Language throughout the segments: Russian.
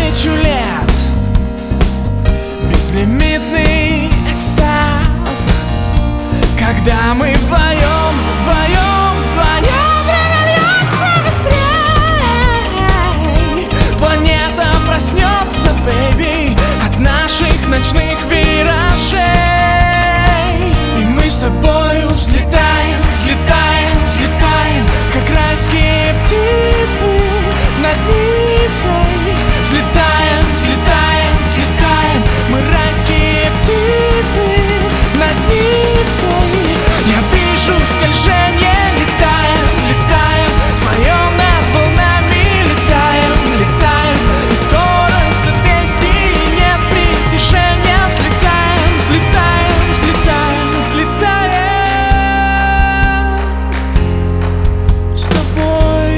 1000 лет. Безлимитный экстаз, когда мы вдвоем, вдвоем, вдвоем. Время льется быстрей. Планета проснется, бэйби, от наших ночных виражей. И мы с тобою взлетаем, взлетаем, взлетаем, как райские птицы над Ниццей. Взлетаем, взлетаем, взлетаем, мы райские птицы над Ниццей. Я вижу скольжение, летаем, летаем, вдвоем над волнами летаем, летаем. И скорость 200, и нет притяжения. Взлетаем, взлетаем, взлетаем, взлетаем с тобой.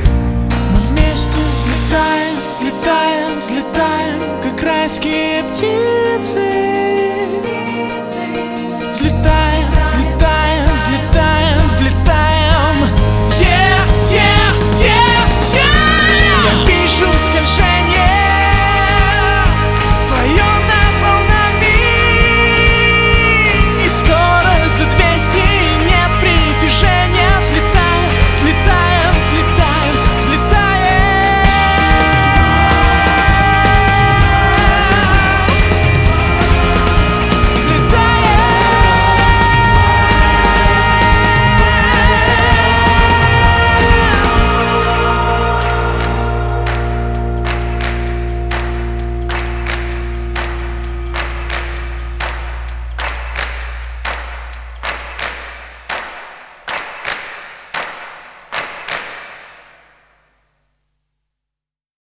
Мы вместе взлетаем, взлетаем, взлетаем, как райские птицы